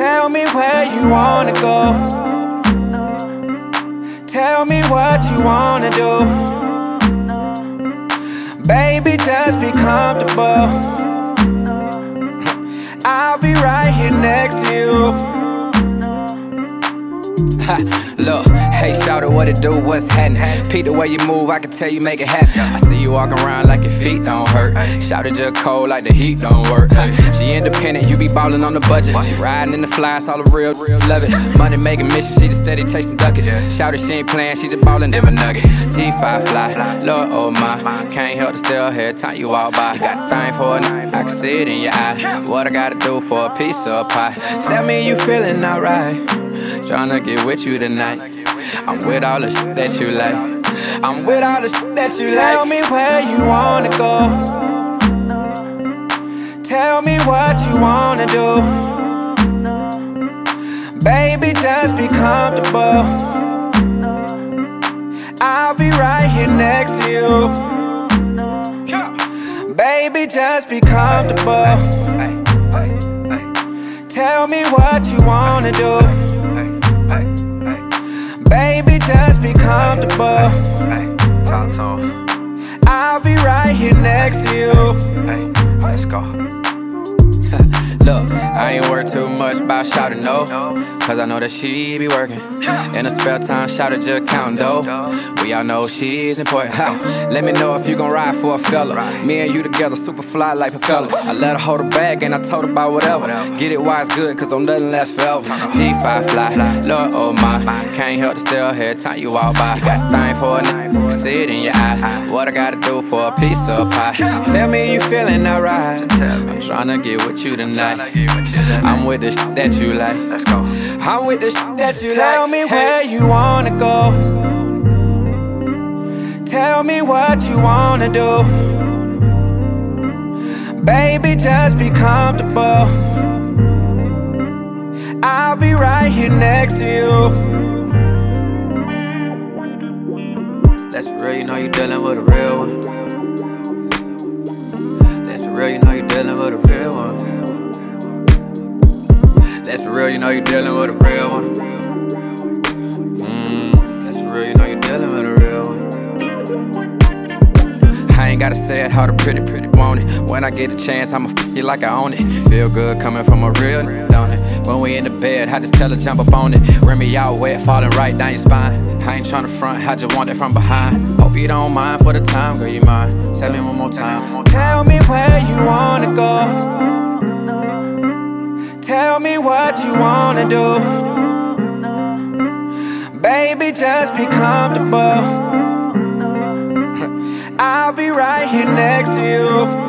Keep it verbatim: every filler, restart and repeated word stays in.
Tell me where you wanna go. Tell me what you wanna do. Baby, just be comfortable. I'll be right here next to you. Ha, look, hey, shout out what it do, what's happening? Peep the way you move, I can tell you make it happen. I see you walking around like your feet don't hurt. Shout it just cold like the heat don't work. She independent, you be ballin' on the budget. She riding in the flies, all the real, real love it. Money making mission, she just steady chasing duckets. Shout it, she ain't playing, she just ballin' them a nugget. G five fly, Lord oh my, can't help to still hear time you walk by. Got a thing for a night, I can see it in your eye. What I gotta do for a piece of pie? Tell me you feeling alright. Tryna get with you tonight. I'm with all the shit that you like. I'm with all the shit that you like. Tell me where you wanna go. Tell me what you wanna do. Baby, just be comfortable. I'll be right here next to you. Baby, just be comfortable. Tell me what you wanna do. Baby, just be comfortable. Talk to him. I'll be right here next to you. Let's go. Look, I ain't worried too much about shouting no, cause I know that she be working. In her spare time, shout it just counting dough. We all know she's important. Ha. Let me know if you gon' ride for a fella. Me and you together, super fly like propellers. I let her hold her bag and I told her about whatever. Get it while it's good, cause don't nothing last forever. G five fly, Lord oh my, can't help to still hear time you walk by. Got a thing for a night, can see it in your eye. What I gotta do for a piece of pie? Tell me you feeling alright. I'm tryna get with you tonight. I'm with the shit that you like. Let's go. I'm with the shit that you like. Tell me where you wanna go. Tell me what you wanna do. Baby, just be comfortable. I'll be right here next to you. Let's be real, you know you dealing with a real one. Let's be real, you know you dealing with a real one. Let's be real, you know you're dealing with a real one. Mm, let's be real, you know you're dealing with a real one. I ain't gotta say it how the pretty, pretty want it. When I get a chance, I'ma f you like I own it. Feel good coming from a real, don't it? When we in the bed, I just tell her jump up on it. Rim me out wet, falling right down your spine. I ain't tryna front, I just want it from behind. Hope you don't mind for the time, girl, you mind. Tell me one more time. Tell me where you wanna go. Tell me what you wanna do. Baby, just be comfortable. I'll be right here next to you.